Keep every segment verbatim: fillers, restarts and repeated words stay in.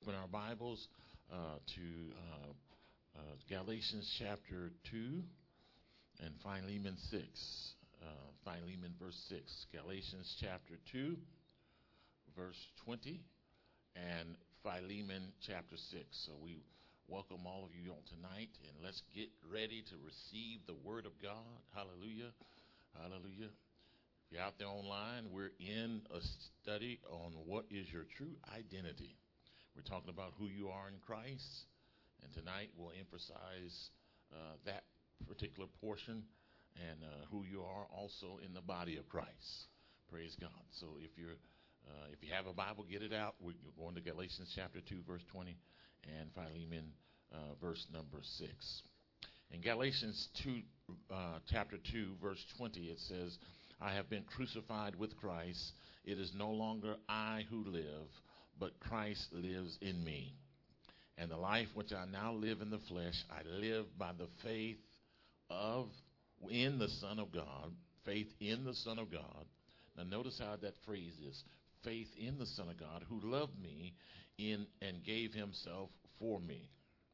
open our Bibles uh, to uh, uh, Galatians chapter two and Philemon six. Uh, Philemon verse six. Galatians chapter two, verse twenty, and Philemon chapter six. So we welcome all of you on tonight, and let's get ready to receive the Word of God. Hallelujah. Hallelujah. If you're out there online, we're in a study on what is your true identity. We're talking about who you are in Christ, and tonight we'll emphasize uh, that particular portion and uh, who you are also in the body of Christ. Praise God. So if you're uh, if you have a Bible, get it out. We're going to Galatians chapter two, verse twenty, and Philemon uh, verse number six. In Galatians two, uh, chapter two, verse twenty, it says, "I have been crucified with Christ. It is no longer I who live, but Christ lives in me. And the life which I now live in the flesh, I live by the faith of in the Son of God." Faith in the Son of God. Now notice how that phrase is. Faith in the Son of God, who loved me in and gave himself for me.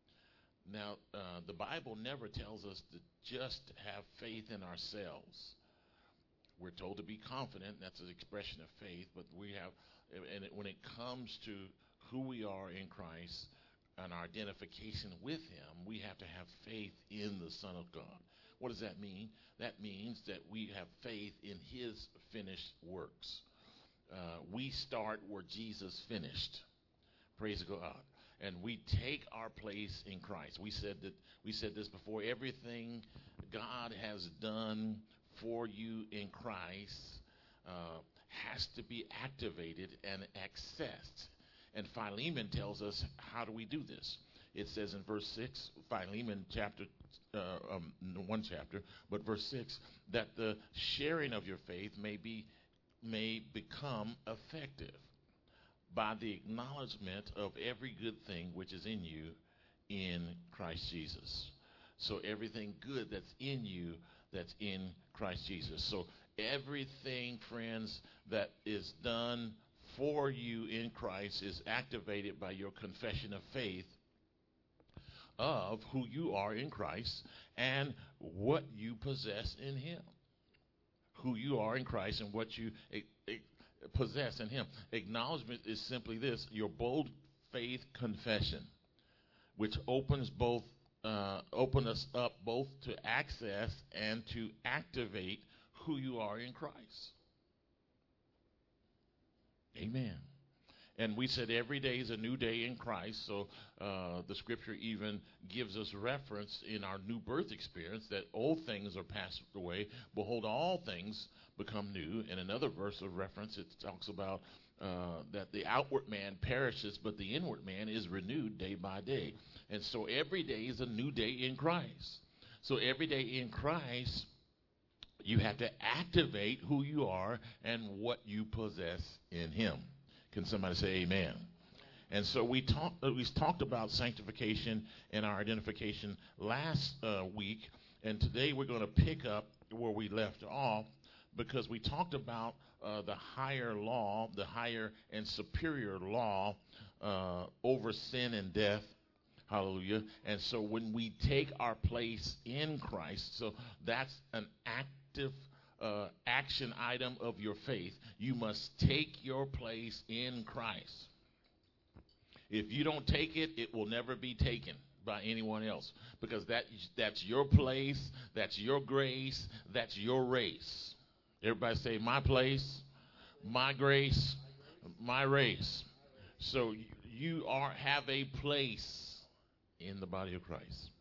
Now, uh, the Bible never tells us to just have faith in ourselves. We're told to be confident. That's an expression of faith. But we have, and it, when it comes to who we are in Christ and our identification with him, we have to have faith in the Son of God. What does that mean? That means that we have faith in his finished works. Uh, we start where Jesus finished. Praise God. And we take our place in Christ. We said that we said this before. Everything God has done for you in Christ uh, has to be activated and accessed. And Philemon tells us, how do we do this? It says in verse six, Philemon chapter uh, um, one chapter, but verse six, that the sharing of your faith may be may become effective by the acknowledgement of every good thing which is in you in Christ Jesus. So everything good that's in you, that's in Christ Jesus. So everything, friends, that is done for you in Christ is activated by your confession of faith of who you are in Christ and what you possess in him. Who you are in Christ and what you e- e- possess in him. Acknowledgement is simply this: your bold faith confession, which opens both uh, open us up both to access and to activate who you are in Christ. Amen. And we said every day is a new day in Christ. So uh, the scripture even gives us reference in our new birth experience that old things are passed away. Behold, all things become new. In another verse of reference, it talks about uh, that the outward man perishes, but the inward man is renewed day by day. And so every day is a new day in Christ. So every day in Christ, you have to activate who you are and what you possess in him. Can somebody say amen? And so we talked we talked about sanctification and our identification last uh, week, and today we're going to pick up where we left off, because we talked about uh, the higher law, the higher and superior law uh, over sin and death. Hallelujah. And so when we take our place in Christ, so that's an active Uh, action item of your faith. You must take your place in Christ. If you don't take it, it will never be taken by anyone else, because that that's your place, that's your grace, that's your race. Everybody say, my place, my grace, my race. So you are have a place in the body of Christ.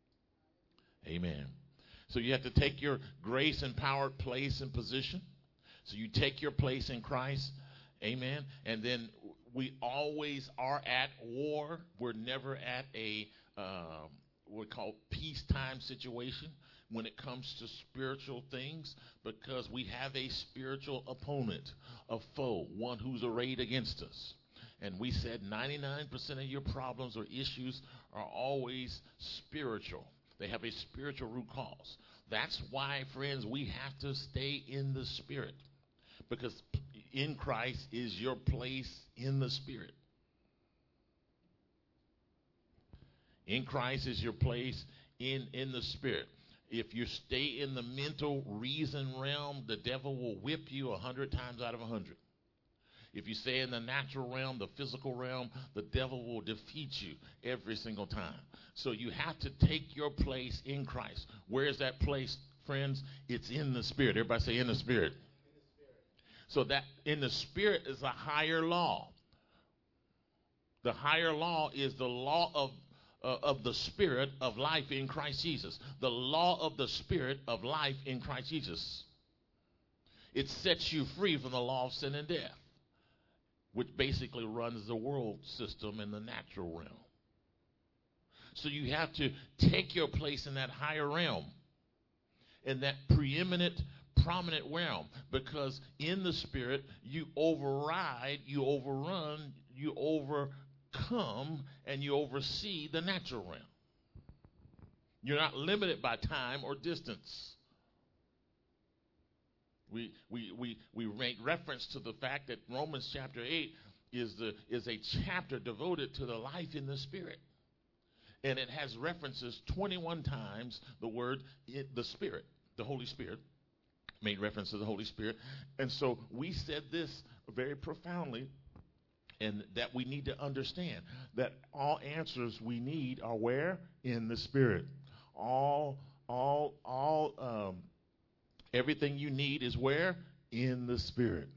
Amen. So you have to take your grace empowered place and position. So you take your place in Christ. Amen. And then we always are at war. We're never at a uh, what we call peacetime situation when it comes to spiritual things, because we have a spiritual opponent, a foe, one who's arrayed against us. And we said ninety-nine percent of your problems or issues are always spiritual. They have a spiritual root cause. That's why, friends, we have to stay in the Spirit, because in Christ is your place in the Spirit. In Christ is your place in, in the spirit. If you stay in the mental reason realm, the devil will whip you a hundred times out of a hundred. If you stay in the natural realm, the physical realm, the devil will defeat you every single time. So you have to take your place in Christ. Where is that place, friends? It's in the spirit. Everybody say in the spirit. In the spirit. So that in the spirit is a higher law. The higher law is the law of uh, of the spirit of life in Christ Jesus. The law of the spirit of life in Christ Jesus. It sets you free from the law of sin and death, which basically runs the world system in the natural realm. So you have to take your place in that higher realm, in that preeminent, prominent realm, because in the spirit you override, you overrun, you overcome, and you oversee the natural realm. You're not limited by time or distance. We, we, we, we make reference to the fact that Romans chapter eight is, the, is a chapter devoted to the life in the Spirit. And it has references twenty-one times the word, it, the Spirit, the Holy Spirit, made reference to the Holy Spirit. And so we said this very profoundly, and that we need to understand that all answers we need are where? In the Spirit. All, all, all, um, everything you need is where? In the Spirit.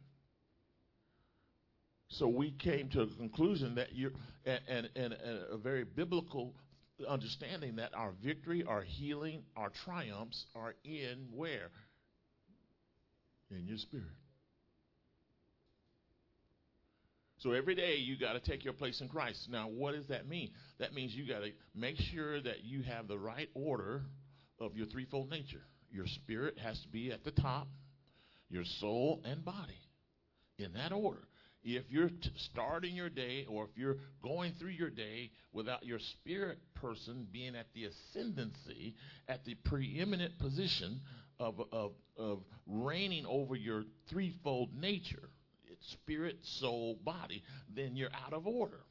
So we came to a conclusion that you're, and, and, and a very biblical understanding that our victory, our healing, our triumphs are in where? In your spirit. So every day you got to take your place in Christ. Now, what does that mean? That means you got to make sure that you have the right order of your threefold nature. Your spirit has to be at the top, your soul and body, in that order. If you're t- starting your day, or if you're going through your day without your spirit person being at the ascendancy, at the preeminent position of, of, of reigning over your threefold nature, it's spirit, soul, body, then you're out of order.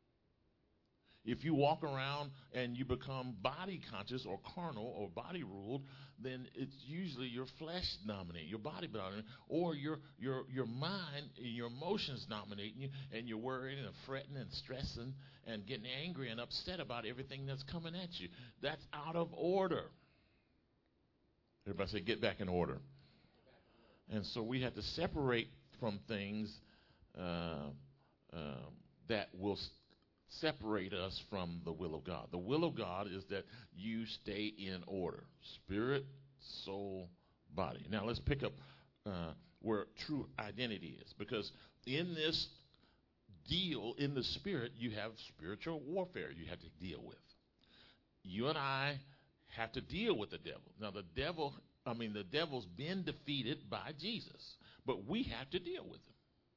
If you walk around and you become body conscious or carnal or body ruled, then it's usually your flesh dominating, your body dominating, or your your your mind and your emotions dominating you, and you're worrying and fretting and stressing and getting angry and upset about everything that's coming at you. That's out of order. Everybody say, get back in order. And so we have to separate from things uh, uh, that will st- separate us from the will of God. The will of God is that you stay in order. Spirit, soul, body. Now let's pick up uh, where true identity is. Because in this deal, in the spirit, you have spiritual warfare you have to deal with. You and I have to deal with the devil. Now the devil, I mean the devil's been defeated by Jesus. But we have to deal with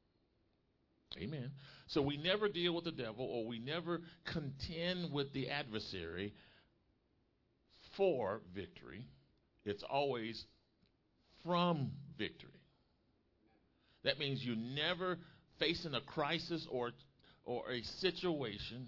him. Amen. So we never deal with the devil, or we never contend with the adversary for victory. It's always from victory. That means you never facing a crisis or or a situation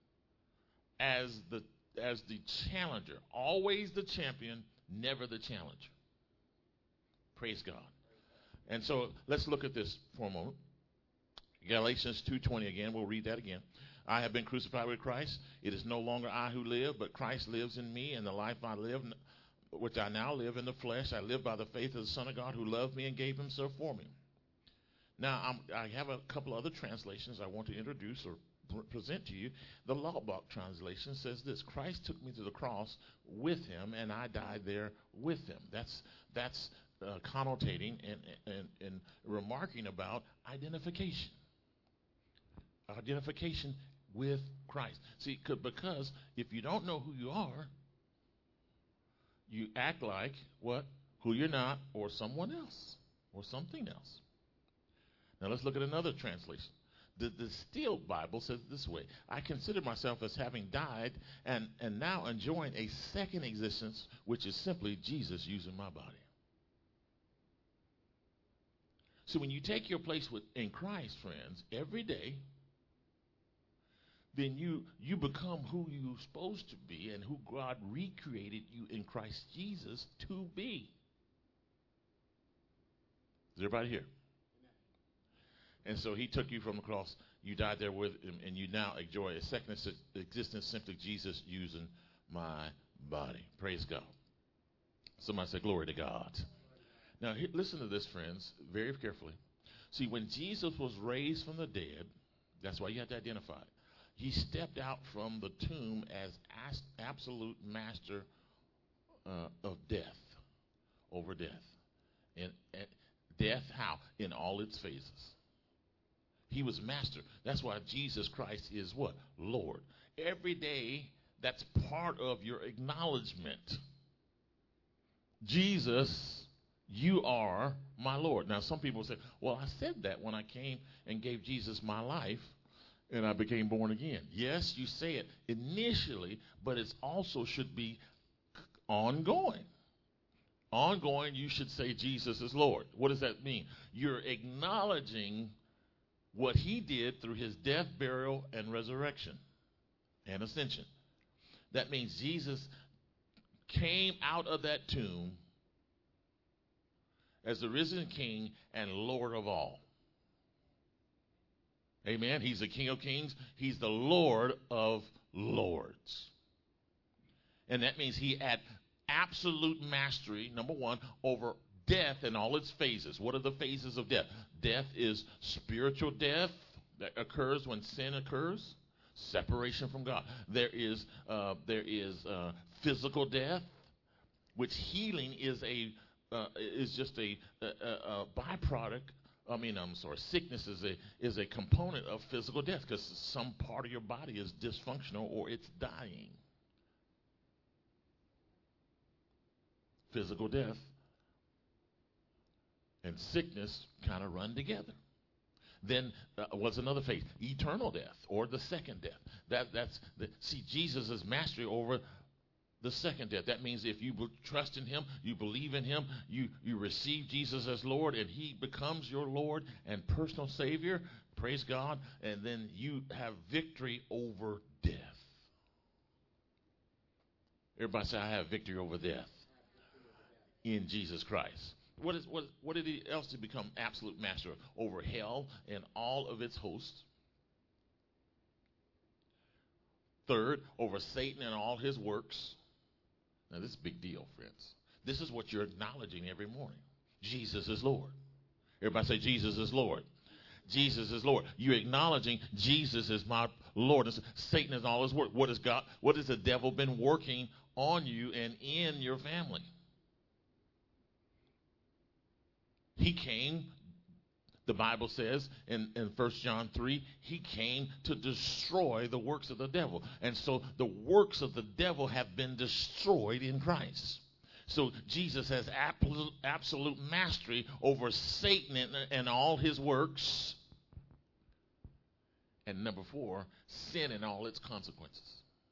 as the as the challenger. Always the champion, never the challenger. Praise God. And so let's look at this for a moment. Galatians two twenty again. We'll read that again. I have been crucified with Christ. It is no longer I who live, but Christ lives in me, and the life I live, which I now live in the flesh, I live by the faith of the Son of God who loved me and gave himself for me. Now, I'm, I have a couple other translations I want to introduce or pr- present to you. The Laubach translation says this: Christ took me to the cross with him, and I died there with him. That's that's Uh, connotating and, and, and remarking about identification. Identification with Christ. See, because if you don't know who you are, you act like what? Who you're not, or someone else, or something else. Now let's look at another translation. The, the Steele Bible says it this way: I consider myself as having died and, and now enjoying a second existence, which is simply Jesus using my body. So when you take your place with, in Christ, friends, every day, then you you become who you're supposed to be and who God recreated you in Christ Jesus to be. Is everybody here? And so he took you from the cross. You died there with him, and you now enjoy a second existence, simply Jesus using my body. Praise God. Somebody say, glory to God. Now, listen to this, friends, very carefully. See, when Jesus was raised from the dead, that's why you have to identify it. He stepped out from the tomb as as absolute master uh, of death, over death. And, and death, how? In all its phases. He was master. That's why Jesus Christ is what? Lord. Every day, that's part of your acknowledgement. Jesus, you are my Lord. Now, some people say, well, I said that when I came and gave Jesus my life and I became born again. Yes, you say it initially, but it also should be ongoing. Ongoing, you should say Jesus is Lord. What does that mean? You're acknowledging what he did through his death, burial, and resurrection and ascension. That means Jesus came out of that tomb as the risen King and Lord of all. Amen. He's the King of kings. He's the Lord of lords. And that means he had absolute mastery, number one, over death and all its phases. What are the phases of death? Death is spiritual death that occurs when sin occurs. Separation from God. There is uh, there is uh, physical death, which healing is a uh, is just a, a, a byproduct. I mean, I'm sorry. Sickness is a is a component of physical death because some part of your body is dysfunctional or it's dying. Physical death and sickness kind of run together. Then uh, was another phase, eternal death or the second death. That that's the, see Jesus' mastery over the second death. That means if you trust in him, you believe in him, you you receive Jesus as Lord, and he becomes your Lord and personal Savior. Praise God, and then you have victory over death. Everybody say, I have victory over death in Jesus Christ. What is what? What did he else to become absolute master over hell and all of its hosts? Third, over Satan and all his works. Now, this is a big deal, friends. This is what you're acknowledging every morning. Jesus is Lord. Everybody say, Jesus is Lord. Jesus is Lord. You're acknowledging Jesus is my Lord. Satan is all his work. What has God? What has the devil been working on you and in your family? He came, the Bible says in, in First John three, he came to destroy the works of the devil. And so the works of the devil have been destroyed in Christ. So Jesus has absolute, absolute mastery over Satan and, and all his works. And number four, sin and all its consequences.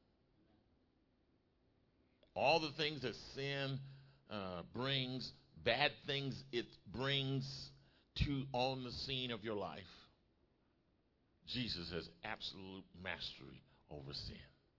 All the things that sin uh, brings, bad things it brings to on the scene of your life, Jesus has absolute mastery over sin.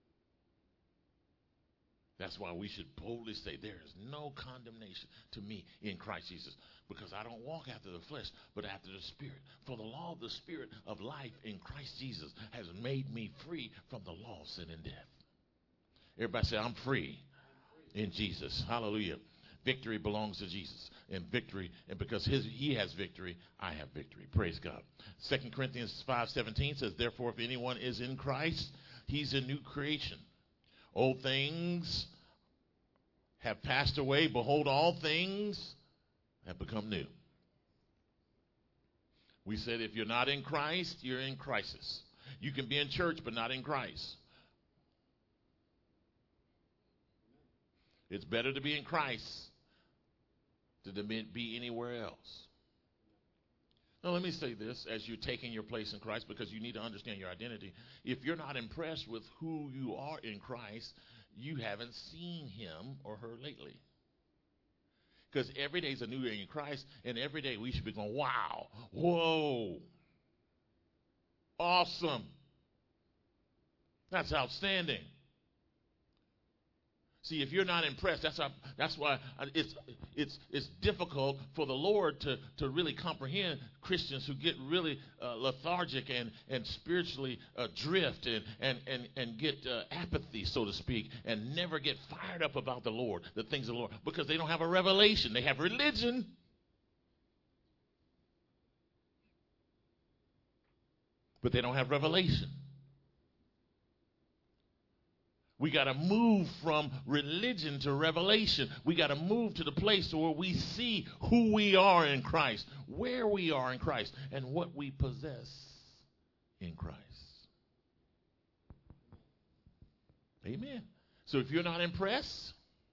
That's why we should boldly say there is no condemnation to me in Christ Jesus, because I don't walk after the flesh but after the Spirit. For the law of the Spirit of life in Christ Jesus has made me free from the law of sin and death. Everybody say, I'm free in Jesus. Hallelujah. Victory belongs to Jesus, and victory, and because his, he has victory, I have victory. Praise God. Second Corinthians five seventeen says, therefore, if anyone is in Christ, he's a new creation. Old things have passed away. Behold, all things have become new. We said if you're not in Christ, you're in crisis. You can be in church, but not in Christ. It's better to be in Christ than to be anywhere else. Now, let me say this as you're taking your place in Christ, because you need to understand your identity. If you're not impressed with who you are in Christ, you haven't seen him or her lately. Because every day is a new day in Christ, and every day we should be going, wow, whoa, awesome. That's outstanding. See, if you're not impressed, that's how, that's why it's it's it's difficult for the Lord to, to really comprehend Christians who get really uh, lethargic and and spiritually uh, drift and and and and get uh, apathy, so to speak, and never get fired up about the Lord, the things of the Lord, because they don't have a revelation. They have religion, but they don't have revelation. We got to move from religion to revelation. We got to move to the place where we see who we are in Christ, where we are in Christ, and what we possess in Christ. Amen. So if you're not impressed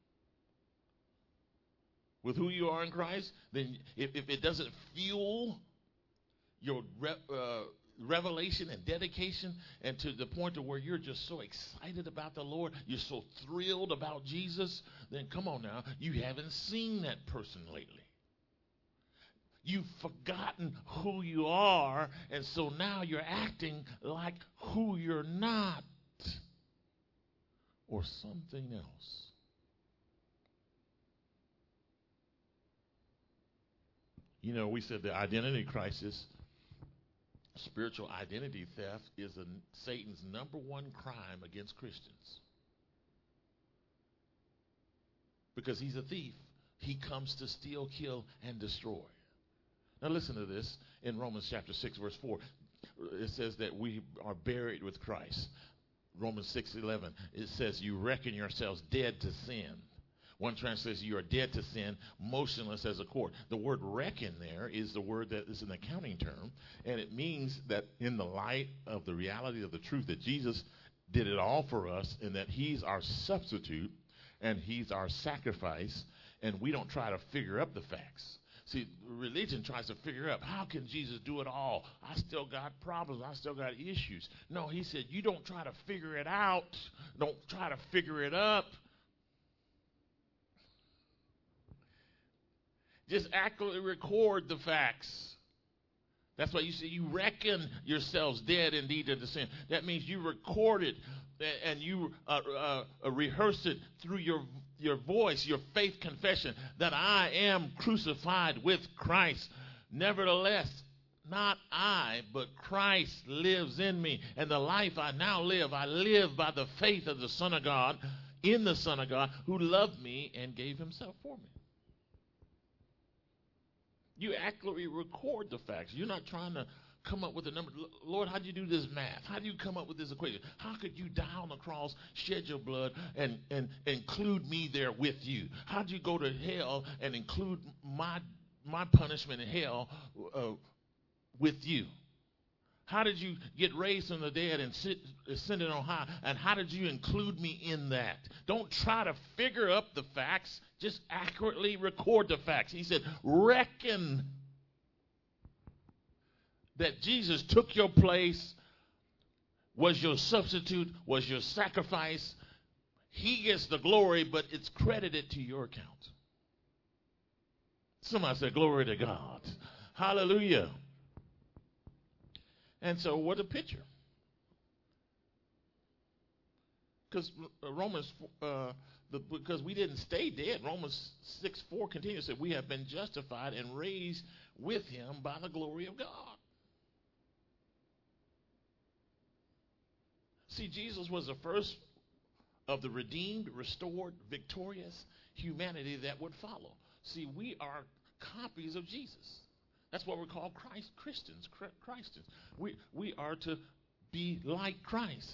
with who you are in Christ, then if, if it doesn't fuel your re, uh, revelation and dedication, and to the point to where you're just so excited about the Lord, you're so thrilled about Jesus, then come on now, you haven't seen that person lately. You've forgotten who you are, and so now you're acting like who you're not, or something else. You know, we said the identity crisis, spiritual identity theft, is a, Satan's number one crime against Christians. Because he's a thief. He comes to steal, kill, and destroy. Now listen to this in Romans chapter six, verse four. It says that we are buried with Christ. Romans six eleven, it says you reckon yourselves dead to sin. One translates you are dead to sin, motionless as a corpse. The word reckon there is the word that is an accounting term, and it means that in the light of the reality of the truth that Jesus did it all for us, and that he's our substitute and he's our sacrifice, and we don't try to figure up the facts. See, religion tries to figure out, how can Jesus do it all? I still got problems. I still got issues. No, he said, you don't try to figure it out. Don't try to figure it up. Just accurately record the facts. That's why you say you reckon yourselves dead indeed to the sin. That means you record it and you uh, uh, uh, rehearse it through your your voice, your faith confession, that I am crucified with Christ. Nevertheless, not I, but Christ lives in me. And the life I now live, I live by the faith of the Son of God, in the Son of God, who loved me and gave himself for me. You accurately record the facts. You're not trying to come up with a number. Lord, how do you do this math? How do you come up with this equation? How could you die on the cross, shed your blood, and, and include me there with you? How do you go to hell and include my my punishment in hell uh, with you? How did you get raised from the dead and sit, ascended on high? And how did you include me in that? Don't try to figure up the facts. Just accurately record the facts. He said, reckon that Jesus took your place, was your substitute, was your sacrifice. He gets the glory, but it's credited to your account. Somebody said, glory to God. Hallelujah. And so what a picture. Because Romans, uh, the, because we didn't stay dead. Romans six four continues, that we have been justified and raised with him by the glory of God. See, Jesus was the first of the redeemed, restored, victorious humanity that would follow. See, we are copies of Jesus. That's what we're called Christ Christians. Christians. We we are to be like Christ.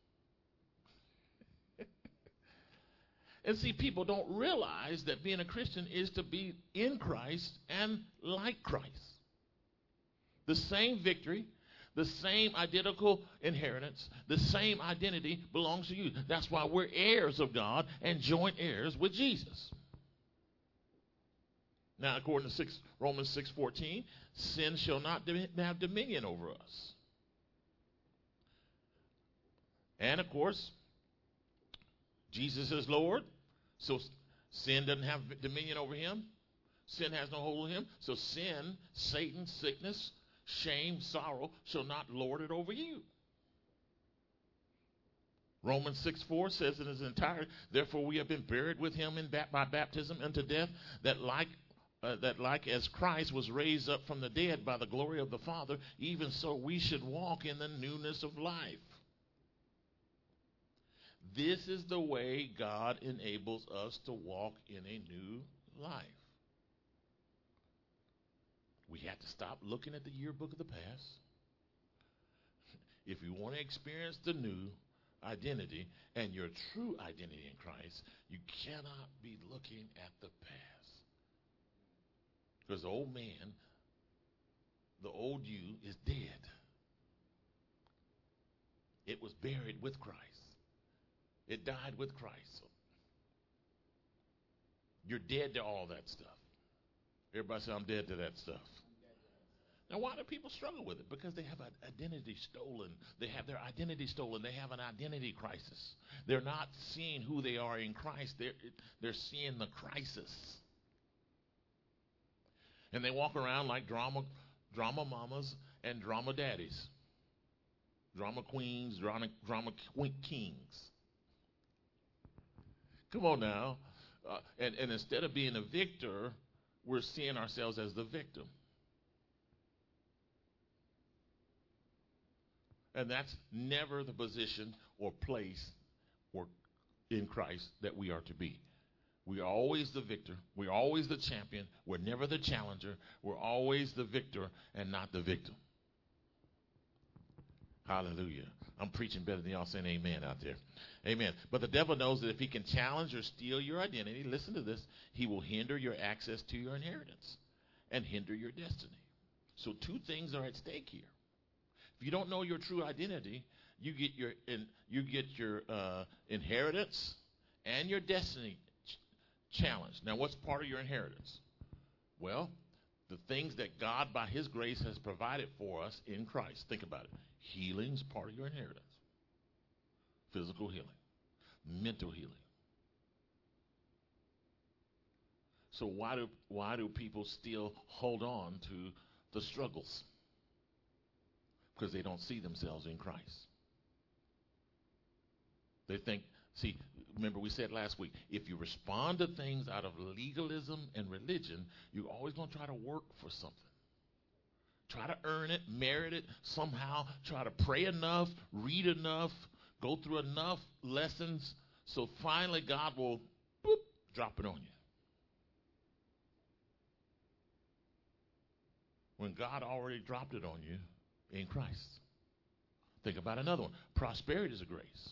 And see, people don't realize that being a Christian is to be in Christ and like Christ. The same victory, the same identical inheritance, the same identity belongs to you. That's why we're heirs of God and joint heirs with Jesus. Now, according to six, Romans six fourteen, sin shall not have dominion over us. And, of course, Jesus is Lord, so sin doesn't have dominion over him. Sin has no hold on him. So sin, Satan, sickness, shame, sorrow shall not lord it over you. Romans six four says in its entirety, therefore we have been buried with him in ba- by baptism unto death, that like uh, that like as Christ was raised up from the dead by the glory of the Father, even so we should walk in the newness of life. This is the way God enables us to walk in a new life. We have to stop looking at the yearbook of the past. If you want to experience the new identity and your true identity in Christ, you cannot be looking at the past. Because the old man, the old you, is dead. It was buried with Christ. It died with Christ. You're dead to all that stuff. Everybody say, I'm dead to that stuff. Now, why do people struggle with it? Because they have an identity stolen. They have their identity stolen. They have an identity crisis. They're not seeing who they are in Christ. They're, they're seeing the crisis. And they walk around like drama, drama mamas and drama daddies. Drama queens, drama, drama kings. Come on now. Uh, and, and instead of being a victor, we're seeing ourselves as the victim. And that's never the position or place or in Christ that we are to be. We are always the victor. We're always the champion. We're never the challenger. We're always the victor and not the victim. Hallelujah. I'm preaching better than y'all saying amen out there. Amen. But the devil knows that if he can challenge or steal your identity, listen to this, he will hinder your access to your inheritance and hinder your destiny. So two things are at stake here. If you don't know your true identity, you get your in, you get your uh, inheritance and your destiny ch- challenged. Now, what's part of your inheritance? Well, the things that God, by his grace, has provided for us in Christ. Think about it. Healing's part of your inheritance. Physical healing. Mental healing. So why do why do people still hold on to the struggles? Because they don't see themselves in Christ. They think, see, remember we said last week, if you respond to things out of legalism and religion, you're always going to try to work for something. Try to earn it, merit it somehow, try to pray enough, read enough, go through enough lessons, so finally God will, boop, drop it on you. When God already dropped it on you in Christ. Think about another one. Prosperity is a grace.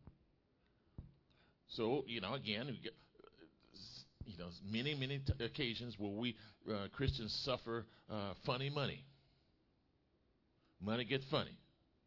So, you know, again, we get, you know, many, many t- occasions where we uh, Christians suffer uh, funny money. Money gets funny.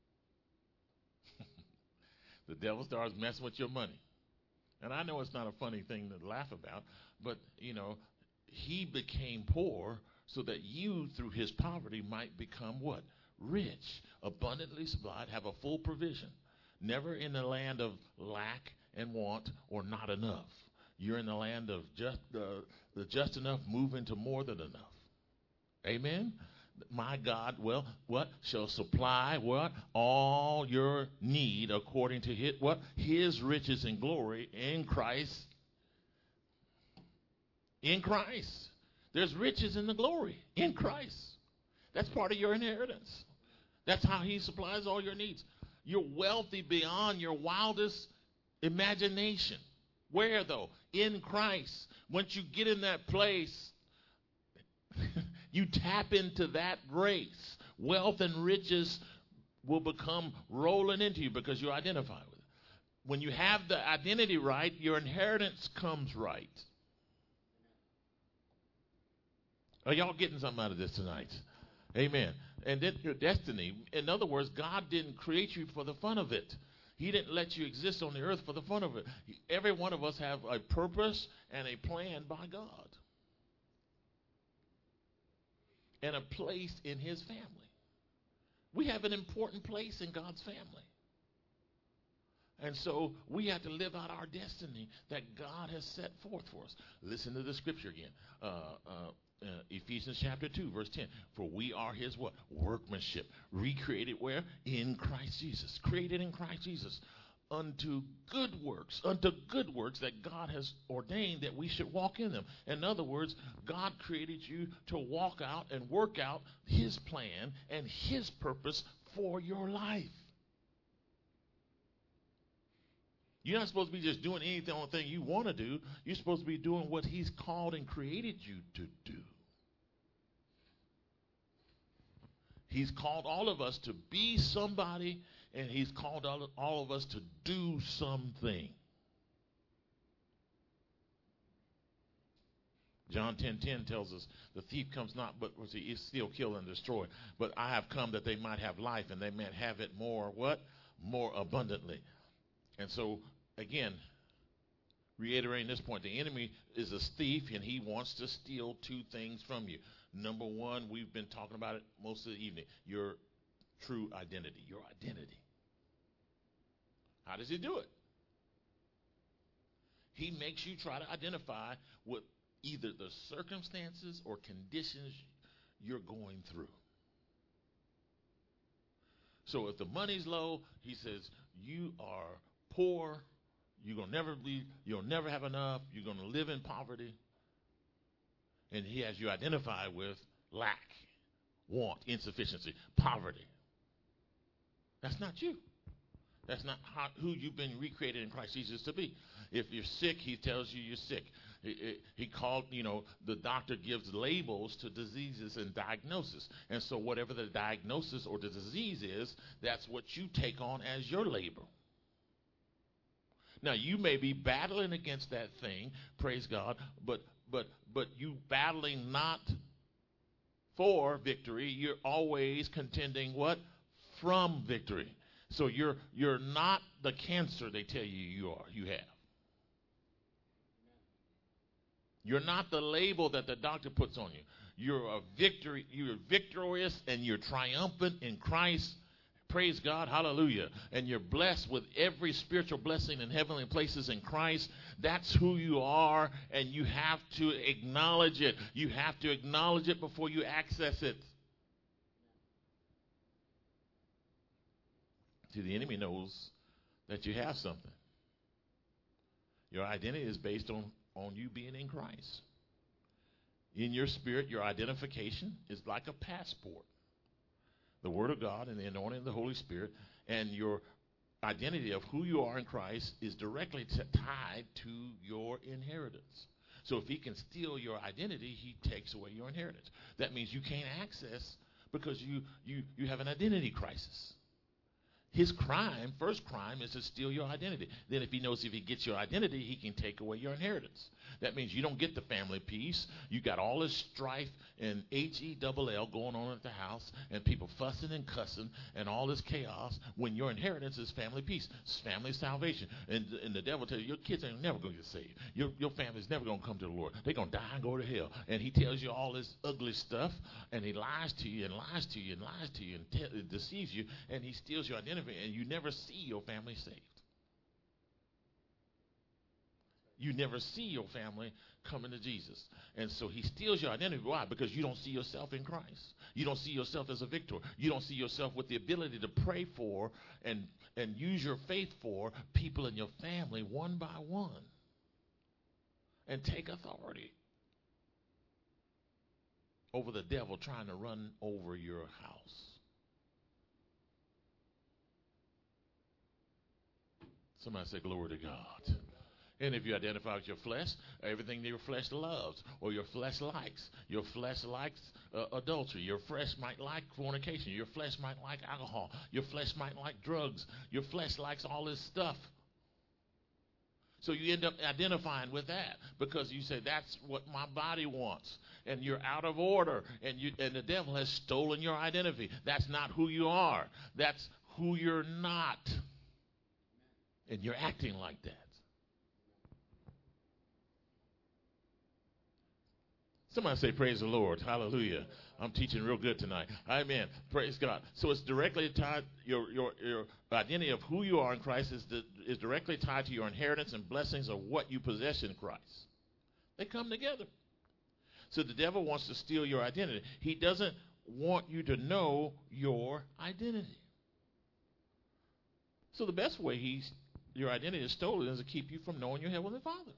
The devil starts messing with your money. And I know it's not a funny thing to laugh about, but, you know, he became poor so that you, through his poverty, might become what? Rich, abundantly supplied, have a full provision. Never in the land of lack and want or not enough. You're in the land of just uh, the just enough move into more than enough. Amen? My God, well, what? Shall supply what? All your need according to his, what? His riches and glory in Christ. In Christ. There's riches in the glory in Christ. That's part of your inheritance. That's how he supplies all your needs. You're wealthy beyond your wildest imagination. Where, though? In Christ. Once you get in that place, you tap into that grace. Wealth and riches will become rolling into you because you identify with it. When you have the identity right, your inheritance comes right. Are y'all getting something out of this tonight? Amen. And then your destiny. In other words, God didn't create you for the fun of it. He didn't let you exist on the earth for the fun of it. Every one of us have a purpose and a plan by God. And a place in his family. We have an important place in God's family. And so we have to live out our destiny that God has set forth for us. Listen to the scripture again. Uh, uh, uh, Ephesians chapter two, verse ten. For we are his what? Workmanship. Recreated where? In Christ Jesus. Created in Christ Jesus. unto good works, unto good works that God has ordained that we should walk in them. In other words, God created you to walk out and work out his plan and his purpose for your life. You're not supposed to be just doing anything on the thing you want to do. You're supposed to be doing what he's called and created you to do. He's called all of us to be somebody, and he's called all, all of us to do something. John ten ten tells us, the thief comes not but to steal, kill, and destroy. But I have come that they might have life, and they might have it more, what? More abundantly. And so, again, reiterating this point, the enemy is a thief, and he wants to steal two things from you. Number one, we've been talking about it most of the evening, your true identity, your identity. How does he do it? He makes you try to identify with either the circumstances or conditions you're going through. So if the money's low, he says, you are poor, you're going to never be, you'll never have enough, you're going to live in poverty. And he has you identify with lack, want, insufficiency, poverty. That's not you. That's not how, who you've been recreated in Christ Jesus to be. If you're sick, he tells you you're sick. He, he called, you know, the doctor gives labels to diseases and diagnosis. And so whatever the diagnosis or the disease is, that's what you take on as your label. Now, you may be battling against that thing, praise God, but but but you battling not for victory. You're always contending what? From victory. So you're you're not the cancer they tell you you are, you have. You're not the label that the doctor puts on you. You're a victory, you're victorious and you're triumphant in Christ. Praise God, hallelujah. And you're blessed with every spiritual blessing in heavenly places in Christ. That's who you are, and you have to acknowledge it. You have to acknowledge it before you access it. See, the enemy knows that you have something. Your identity is based on, on you being in Christ. In your spirit, your identification is like a passport. The Word of God and the anointing of the Holy Spirit, and your identity of who you are in Christ is directly t- tied to your inheritance. So if he can steal your identity, he takes away your inheritance. That means you can't access because you, you, you have an identity crisis. His crime, first crime, is to steal your identity. Then if he knows if he gets your identity, he can take away your inheritance. That means you don't get the family peace. You got all this strife and H E double L going on at the house and people fussing and cussing and all this chaos when your inheritance is family peace. It's family salvation. And, and the devil tells you your kids ain't never going to get saved. Your, your family's never going to come to the Lord. They're going to die and go to hell. And he tells you all this ugly stuff, and he lies to you and lies to you and lies to you and te- deceives you, and he steals your identity, and you never see your family saved. You never see your family coming to Jesus. And so he steals your identity. Why? Because you don't see yourself in Christ. You don't see yourself as a victor. You don't see yourself with the ability to pray for and, and use your faith for people in your family one by one. And take authority over the devil trying to run over your house. Somebody say glory to God. And if you identify with your flesh, everything that your flesh loves or your flesh likes. Your flesh likes uh, adultery. Your flesh might like fornication. Your flesh might like alcohol. Your flesh might like drugs. Your flesh likes all this stuff. So you end up identifying with that because you say, that's what my body wants. And you're out of order. And, you, and the devil has stolen your identity. That's not who you are. That's who you're not. And you're acting like that. Somebody say, praise the Lord. Hallelujah. I'm teaching real good tonight. Amen. Praise God. So it's directly tied, your your your identity of who you are in Christ is, the, is directly tied to your inheritance and blessings of what you possess in Christ. They come together. So the devil wants to steal your identity. He doesn't want you to know your identity. So the best way he your identity is stolen is to keep you from knowing your Heavenly Father.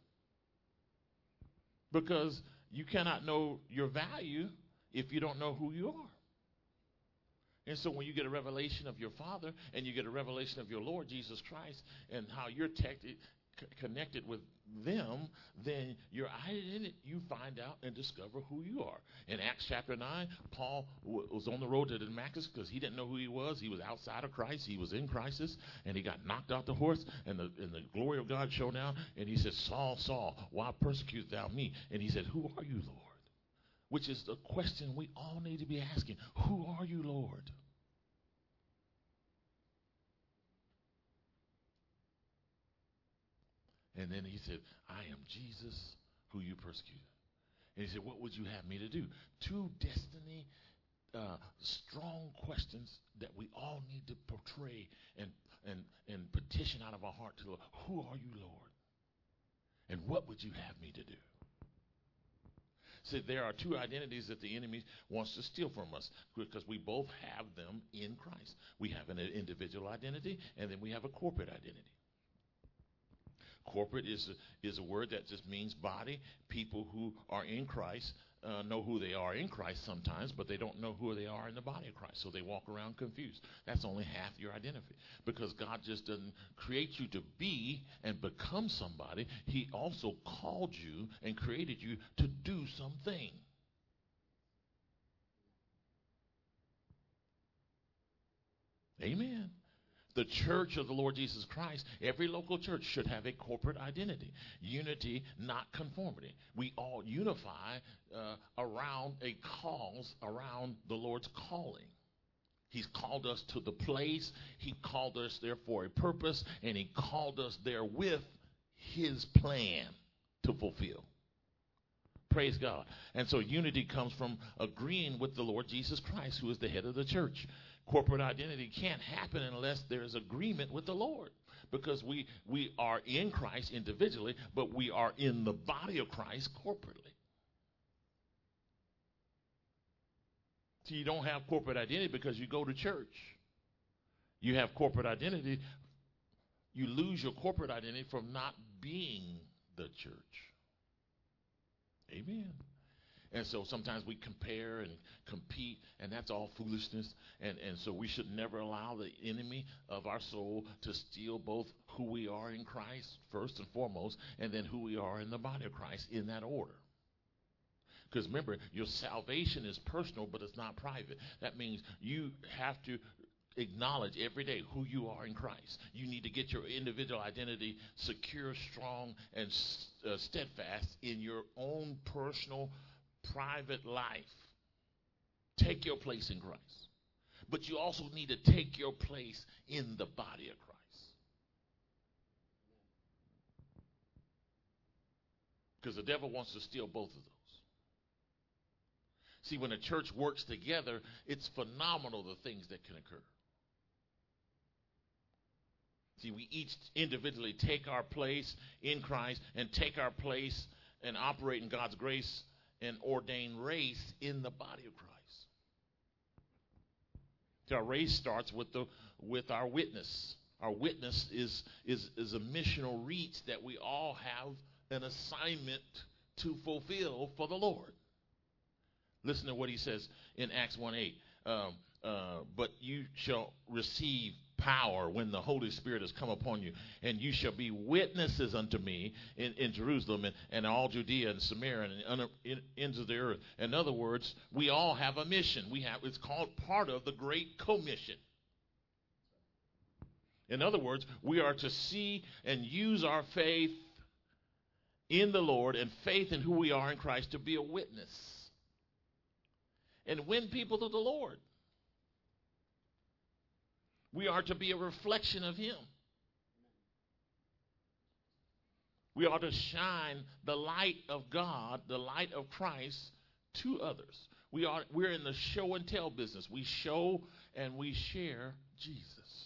Because you cannot know your value if you don't know who you are. And so when you get a revelation of your Father and you get a revelation of your Lord Jesus Christ and how you're te- c- connected with them, then your identity, you find out and discover who you are. In Acts chapter nine, Paul w- was on the road to Damascus because he didn't know who he was. He was outside of Christ. He was in crisis, and he got knocked off the horse, and the, and the glory of God shone down, and he said, Saul, Saul, why persecutest thou me? And he said, who are you, Lord? Which is the question we all need to be asking. Who are you, Lord? And then he said, I am Jesus who you persecuted. And he said, what would you have me to do? Two destiny, uh, strong questions that we all need to portray and, and, and petition out of our heart to the Lord. Who are you, Lord? And what would you have me to do? See, there are two identities that the enemy wants to steal from us because we both have them in Christ. We have an individual identity, and then we have a corporate identity. Corporate is a, is a word that just means body. People who are in Christ uh, know who they are in Christ sometimes, but they don't know who they are in the body of Christ. So they walk around confused. That's only half your identity because God just doesn't create you to be and become somebody. He also called you and created you to do something. Amen. The church of the Lord Jesus Christ, every local church should have a corporate identity. Unity, not conformity. We all unify uh, around a cause, around the Lord's calling. He's called us to the place. He called us there for a purpose, and he called us there with his plan to fulfill. Praise God. And so unity comes from agreeing with the Lord Jesus Christ, who is the head of the church. Corporate identity can't happen unless there's agreement with the Lord, because we we are in Christ individually, but we are in the body of Christ corporately. So you don't have corporate identity because you go to church. You have corporate identity. You lose your corporate identity from not being the church. Amen. And so sometimes we compare and compete, and that's all foolishness. And, and so we should never allow the enemy of our soul to steal both who we are in Christ, first and foremost, and then who we are in the body of Christ in that order. Because remember, your salvation is personal, but it's not private. That means you have to acknowledge every day who you are in Christ. You need to get your individual identity secure, strong, and uh, steadfast in your own personal private life. Take your place in Christ. But you also need to take your place in the body of Christ. Because the devil wants to steal both of those. See, when a church works together, it's phenomenal the things that can occur. See, we each individually take our place in Christ and take our place and operate in God's grace and ordained race in the body of Christ. So our race starts with the with our witness. Our witness is is is a missional reach that we all have an assignment to fulfill for the Lord. Listen to what he says in Acts one eight. Um, uh, but you shall receive power when the Holy Spirit has come upon you, and you shall be witnesses unto me in, in Jerusalem and, and all Judea and Samaria and in, ends of the earth. In other words, we all have a mission. We have it's called part of the Great Commission. In other words, we are to see and use our faith in the Lord and faith in who we are in Christ to be a witness and win people to the Lord. We are to be a reflection of him. We are to shine the light of God, the light of Christ, to others. We are we're in the show and tell business. We show and we share Jesus.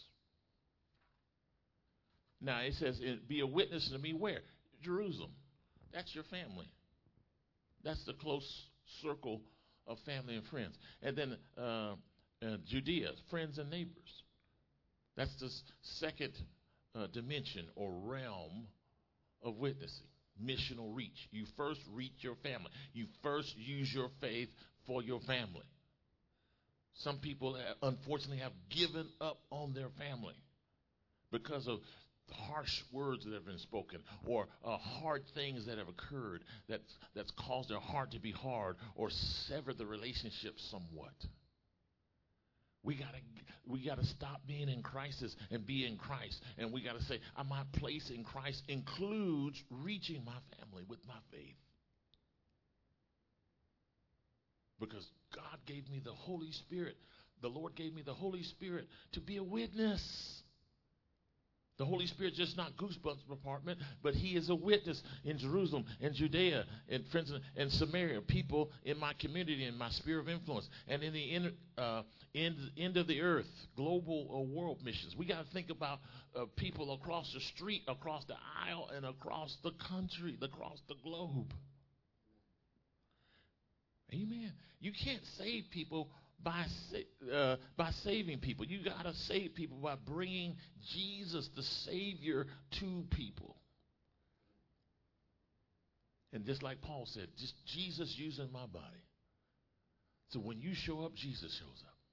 Now it says, be a witness to me where? Jerusalem. That's your family. That's the close circle of family and friends. And then uh, uh, Judea, friends and neighbors. That's the second uh, dimension or realm of witnessing. Missional reach. You first reach your family. You first use your faith for your family. Some people, have, unfortunately, have given up on their family because of harsh words that have been spoken or uh, hard things that have occurred that's, that's caused their heart to be hard or severed the relationship somewhat. We gotta we gotta stop being in crisis and be in Christ. And we gotta say, my place in Christ includes reaching my family with my faith. Because God gave me the Holy Spirit. The Lord gave me the Holy Spirit to be a witness. The Holy Spirit just not Goosebumps department, but He is a witness in Jerusalem and Judea and friends and Samaria, people in my community and my sphere of influence, and in the end, uh, end, end of the earth, global uh, world missions. We got to think about uh, people across the street, across the aisle, and across the country, across the globe. Amen. You can't save people by uh, by saving people. You got to save people by bringing Jesus, the Savior, to people. And just like Paul said, just Jesus using my body. So when you show up, Jesus shows up.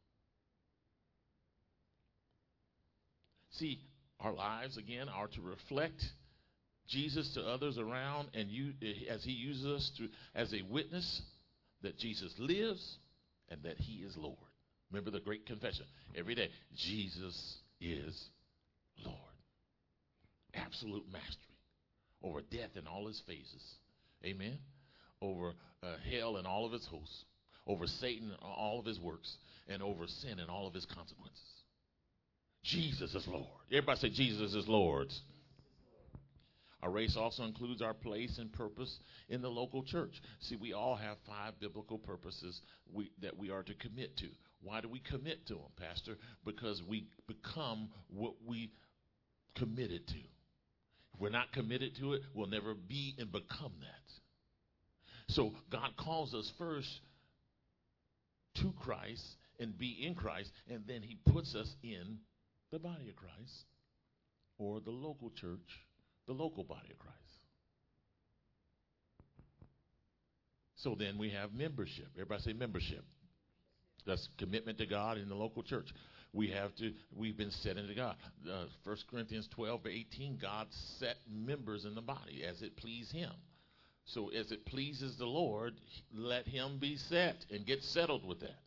See, our lives, again, are to reflect Jesus to others around, and you, as He uses us to, as a witness that Jesus lives and that He is Lord. Remember the great confession every day. Jesus is Lord. Absolute mastery over death in all its phases. Amen. Over uh, hell and all of its hosts. Over Satan and all of his works. And over sin and all of his consequences. Jesus is Lord. Everybody say Jesus is Lord. Our race also includes our place and purpose in the local church. See, we all have five biblical purposes we, that we are to commit to. Why do we commit to them, Pastor? Because we become what we committed to. If we're not committed to it, we'll never be and become that. So God calls us first to Christ and be in Christ, and then He puts us in the body of Christ or the local church. The local body of Christ. So then we have membership. Everybody say membership. That's commitment to God in the local church. We have to, we've been set into God. Uh, First Corinthians twelve to eighteen, God set members in the body as it pleased Him. So as it pleases the Lord, let Him be set and get settled with that.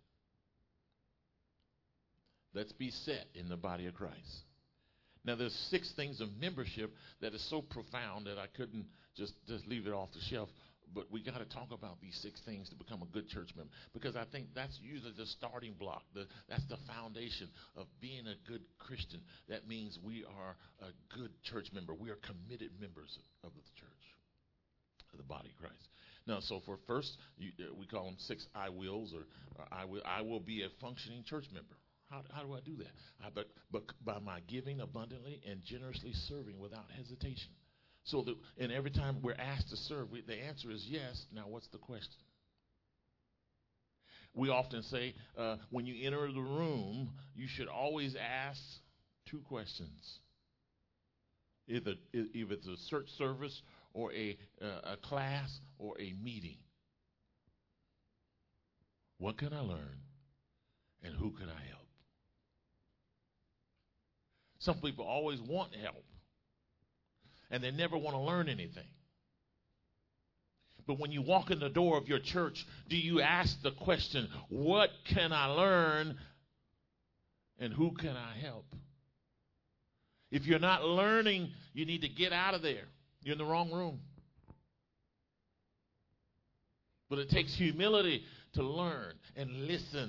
Let's be set in the body of Christ. Now, there's six things of membership that is so profound that I couldn't just, just leave it off the shelf. But we got to talk about these six things to become a good church member, because I think that's usually the starting block. The, that's the foundation of being a good Christian. That means we are a good church member. We are committed members of, of the church, of the body of Christ. Now, so for first, you, uh, we call them six I wills, or, or I will. I will be a functioning church member. How, how do I do that? I, but, but by my giving abundantly and generously serving without hesitation. So that, and every time we're asked to serve, we, the answer is yes. Now, what's the question? We often say uh, when you enter the room, you should always ask two questions. Either, either it's a church service or a, uh, a class or a meeting. What can I learn? And who can I help? Some people always want help, and they never want to learn anything. But when you walk in the door of your church, do you ask the question, what can I learn, and who can I help? If you're not learning, you need to get out of there. You're in the wrong room. But it takes humility to learn and listen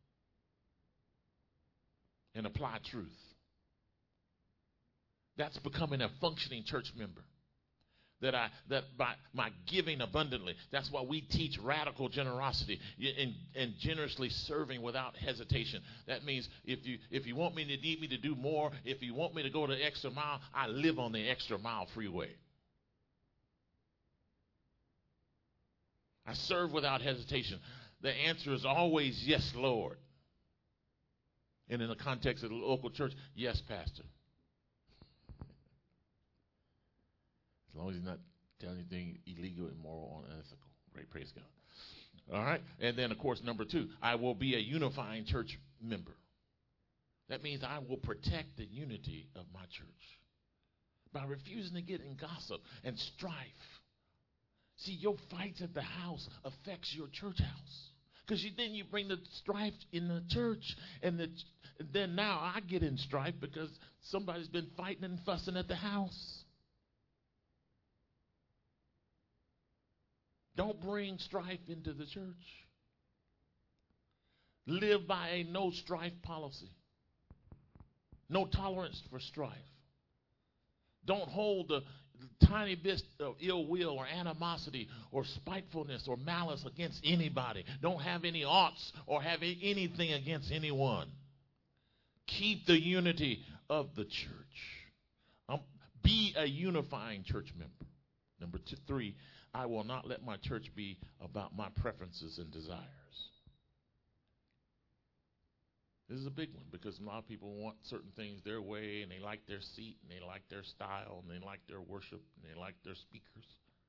and apply truth. That's becoming a functioning church member. That I that by my giving abundantly. That's why we teach radical generosity and, and generously serving without hesitation. That means if you if you want me to need me to do more, if you want me to go the extra mile, I live on the extra mile freeway. I serve without hesitation. The answer is always yes, Lord. And in the context of the local church, yes, Pastor. As long as he's not telling anything illegal, immoral, or unethical. Right? Praise God. All right. And then, of course, number two, I will be a unifying church member. That means I will protect the unity of my church by refusing to get in gossip and strife. See, your fights at the house affects your church house. Because you, then you bring the strife in the church. And the, then now I get in strife because somebody's been fighting and fussing at the house. Don't bring strife into the church. Live by a no strife policy. No tolerance for strife. Don't hold the tiny bit of ill will or animosity or spitefulness or malice against anybody. Don't have any oughts or have anything against anyone. Keep the unity of the church. Um, be a unifying church member. Number two, three, I will not let my church be about my preferences and desires. This is a big one because a lot of people want certain things their way, and they like their seat, and they like their style, and they like their worship, and they like their speakers.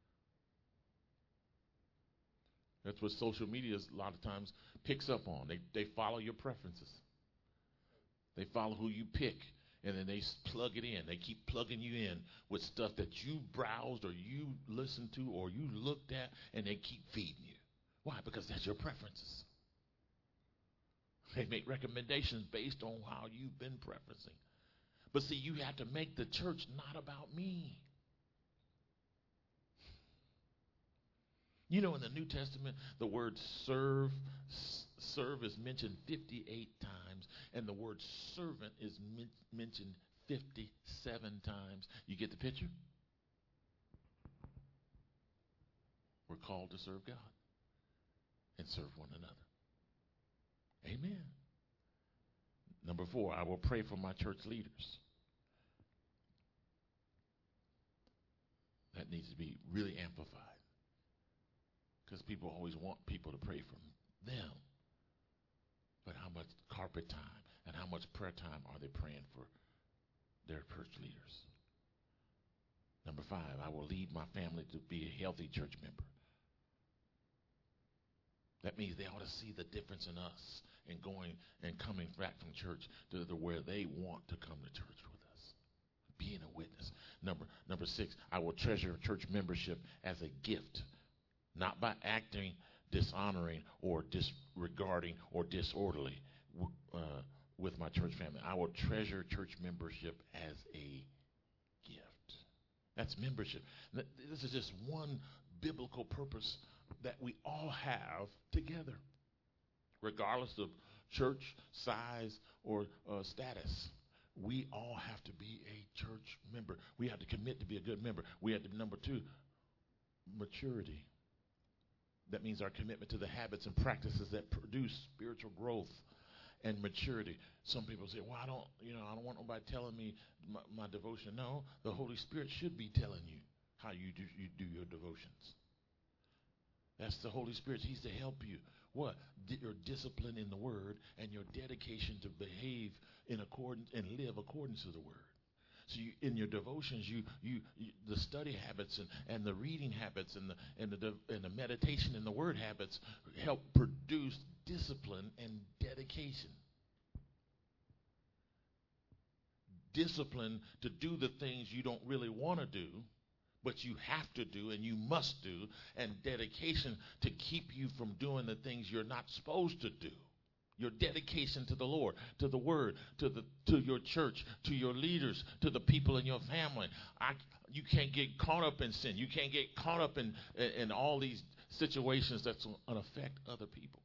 That's what social media a lot of times picks up on. They they follow your preferences. They follow who you pick, and then they plug it in. They keep plugging you in with stuff that you browsed or you listened to or you looked at, and they keep feeding you. Why? Because that's your preferences. They make recommendations based on how you've been preferencing. But see, you have to make the church not about me. You know, in the New Testament, the word serve, serve is mentioned fifty-eight times, and the word servant is men- mentioned fifty-seven times. You get the picture? We're called to serve God and serve one another. Amen. Number four, I will pray for my church leaders. That needs to be really amplified. Because people always want people to pray for them. But how much carpet time and how much prayer time are they praying for their church leaders? Number five, I will lead my family to be a healthy church member. That means they ought to see the difference in us and going and coming back from church to the where they want to come to church with us. Being a witness. Number number six, I will treasure church membership as a gift, not by acting dishonoring or disregarding or disorderly uh, with my church family. I will treasure church membership as a gift. That's membership. This is just one biblical purpose that we all have together, regardless of church size or uh, status. We all have to be a church member. We have to commit to be a good member. We have to, number two, maturity. That means our commitment to the habits and practices that produce spiritual growth and maturity. Some people say, well, I don't, you know, I don't want nobody telling me my, my devotion. No, the Holy Spirit should be telling you how you do, you do your devotions. That's the Holy Spirit. He's to help you. What? D- your discipline in the Word and your dedication to behave in accordance and live according to the Word. So you, in your devotions, you, you you the study habits and, and the reading habits and the and the and the meditation and the Word habits help produce discipline and dedication. Discipline to do the things you don't really want to do, but you have to do and you must do, and dedication to keep you from doing the things you're not supposed to do. Your dedication to the Lord, to the Word, to the to your church, to your leaders, to the people in your family. I, you can't get caught up in sin. You can't get caught up in, in, in all these situations that's going to affect other people.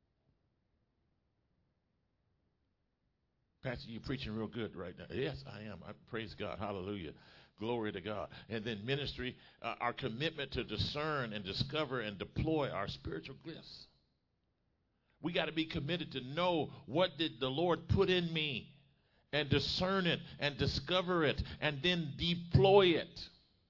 Pastor, you're preaching real good right now. Yes, I am. I praise God. Hallelujah. Glory to God. And then ministry, uh, our commitment to discern and discover and deploy our spiritual gifts. We got to be committed to know what did the Lord put in me and discern it and discover it and then deploy it.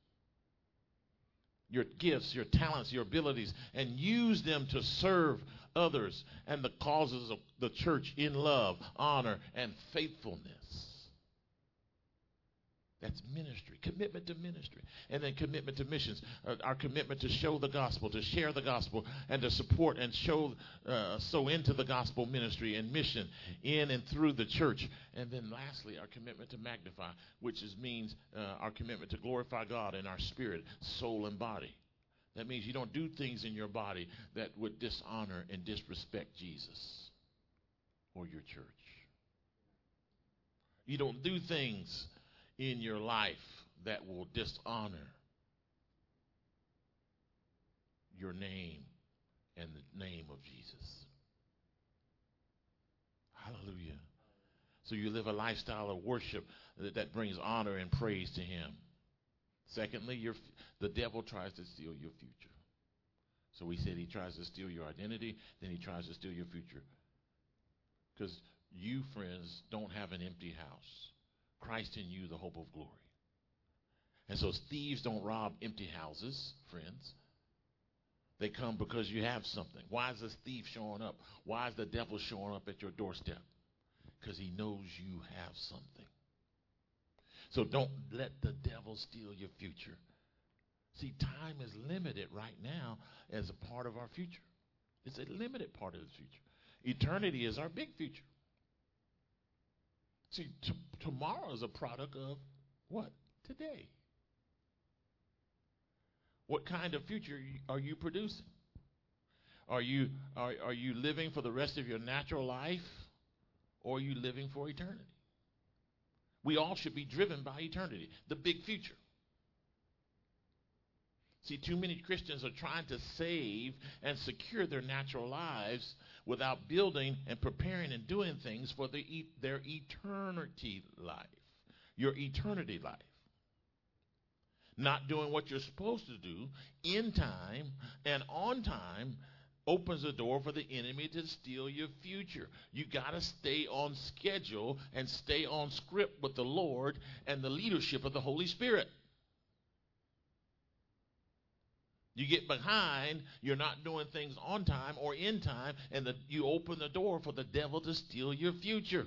Your gifts, your talents, your abilities, and use them to serve others and the causes of the church in love, honor, and faithfulness. That's ministry, commitment to ministry. And then commitment to missions, uh, our commitment to show the gospel, to share the gospel, and to support and show, uh, sow into the gospel ministry and mission in and through the church. And then lastly, our commitment to magnify, which is, means uh, our commitment to glorify God in our spirit, soul, and body. That means you don't do things in your body that would dishonor and disrespect Jesus or your church. You don't do things in your life that will dishonor your name and the name of Jesus. Hallelujah. So you live a lifestyle of worship that, that brings honor and praise to him. Secondly, your, the devil tries to steal your future. So we said he tries to steal your identity, then he tries to steal your future. Because you, friends, don't have an empty house. Christ in you, the hope of glory. And so thieves don't rob empty houses, friends. They come because you have something. Why is this thief showing up? Why is the devil showing up at your doorstep? Because he knows you have something. So don't let the devil steal your future. See, time is limited right now as a part of our future. It's a limited part of the future. Eternity is our big future. See, t- tomorrow is a product of what? Today. What kind of future are you producing? Are you are, are you living for the rest of your natural life, or are you living for eternity? We all should be driven by eternity, the big future. See, too many Christians are trying to save and secure their natural lives without building and preparing and doing things for the, their eternity life, your eternity life. Not doing what you're supposed to do in time and on time opens the door for the enemy to steal your future. You got to stay on schedule and stay on script with the Lord and the leadership of the Holy Spirit. You get behind, you're not doing things on time or in time, and the, you open the door for the devil to steal your future.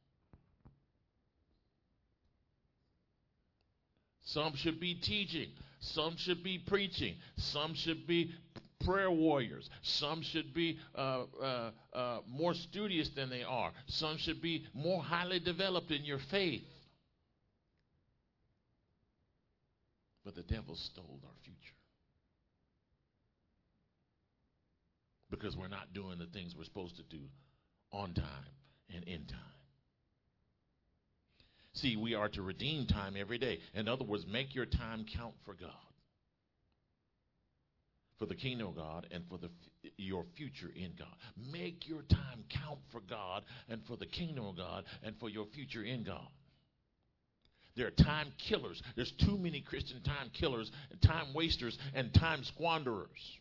Some should be teaching. Some should be preaching. Some should be prayer warriors. Some should be uh, uh, uh, more studious than they are. Some should be more highly developed in your faith. But the devil stole our future. Because we're not doing the things we're supposed to do on time and in time. See, we are to redeem time every day. In other words, make your time count for God, for the kingdom of God, and for the, your future in God. Make your time count for God and for the kingdom of God and for your future in God. There are time killers. There's too many Christian time killers, and time wasters, and time squanderers.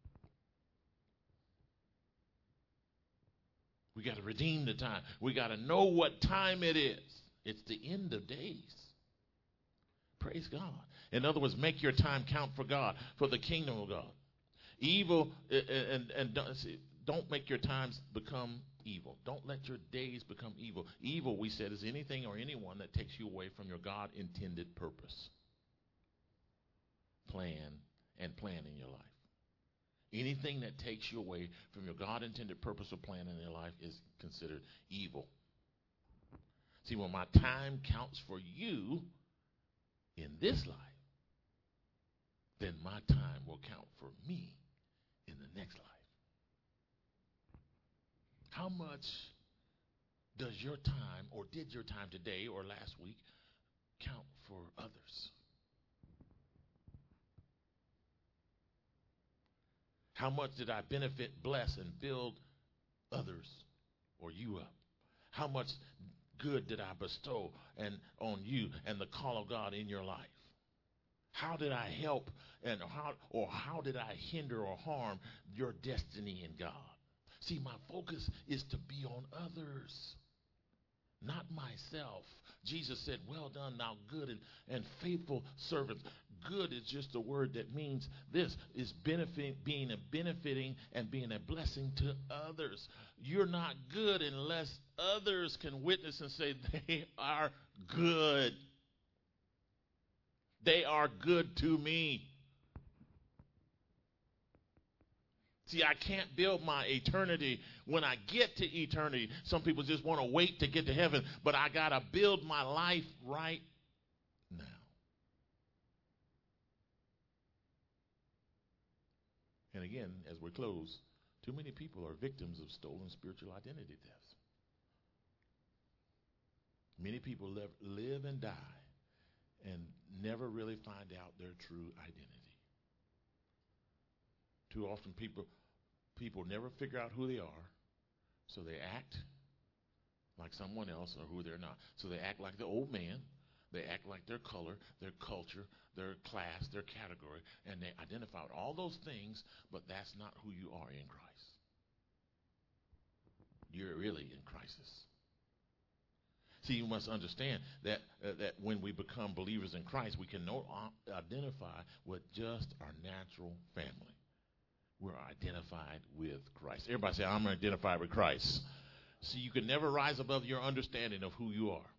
We got to redeem the time. We got to know what time it is. It's the end of days. Praise God. In other words, make your time count for God, for the kingdom of God. Evil, and, and, and don't make your times become evil. Don't let your days become evil. Evil, we said, is anything or anyone that takes you away from your God-intended purpose, plan, and plan in your life. Anything that takes you away from your God-intended purpose or plan in your life is considered evil. See, when my time counts for you in this life, then my time will count for me in the next life. How much does your time, or did your time today or last week, count for others? How much did I benefit, bless, and build others or you up? How much good did I bestow and on you and the call of God in your life? How did I help and how or how did I hinder or harm your destiny in God? See, my focus is to be on others, not myself. Jesus said, well done, thou good and, and faithful servant. Good is just a word that means this, is benefit, being a benefiting and being a blessing to others. You're not good unless others can witness and say they are good. They are good to me. See, I can't build my eternity when I get to eternity. Some people just want to wait to get to heaven, but I got to build my life right now. And again, as we close, too many people are victims of stolen spiritual identity thefts. Many people live, live and die and never really find out their true identity. Too often people people never figure out who they are, so they act like someone else or who they're not. So they act like the old man, they act like their color, their culture, their class, their category, and they identify with all those things, but that's not who you are in Christ. You're really in crisis. See, you must understand that uh, that when we become believers in Christ, we can no uh, identify with just our natural family. We're identified with Christ. Everybody say, I'm identified with Christ. See, you can never rise above your understanding of who you are.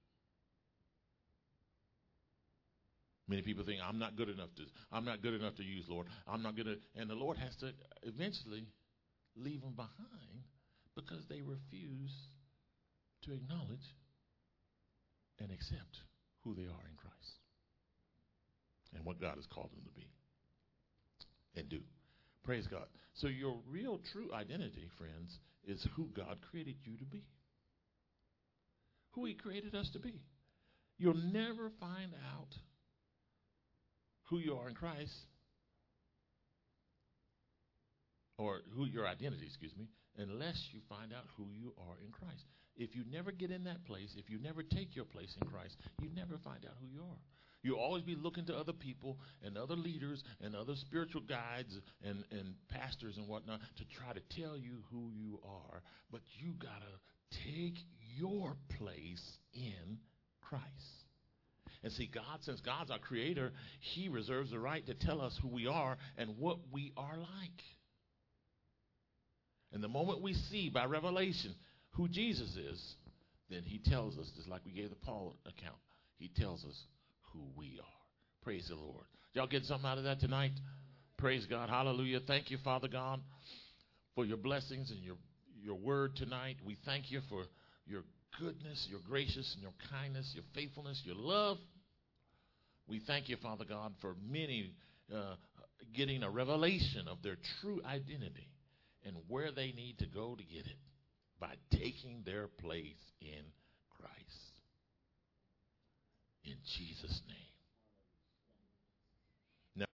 Many people think, I'm not good enough to, I'm not good enough to use, Lord. I'm not going to, and the Lord has to eventually leave them behind because they refuse to acknowledge and accept who they are in Christ and what God has called them to be and do. Praise God. So your real true identity, friends, is who God created you to be. Who he created us to be. You'll never find out who you are in Christ, or who your identity, excuse me, unless you find out who you are in Christ. If you never get in that place, if you never take your place in Christ, you never find out who you are. You'll always be looking to other people and other leaders and other spiritual guides and, and pastors and whatnot to try to tell you who you are. But you got to take your place in Christ. And see, God, since God's our creator, he reserves the right to tell us who we are and what we are like. And the moment we see by revelation who Jesus is, then he tells us, just like we gave the Paul account, he tells us who we are. Praise the Lord. Y'all get something out of that tonight? Praise God. Hallelujah. Thank you, Father God, for your blessings and your, your word tonight. We thank you for your goodness, your gracious, and your kindness, your faithfulness, your love. We thank you, Father God, for many uh, getting a revelation of their true identity and where they need to go to get it by taking their place in Christ. In Jesus' name.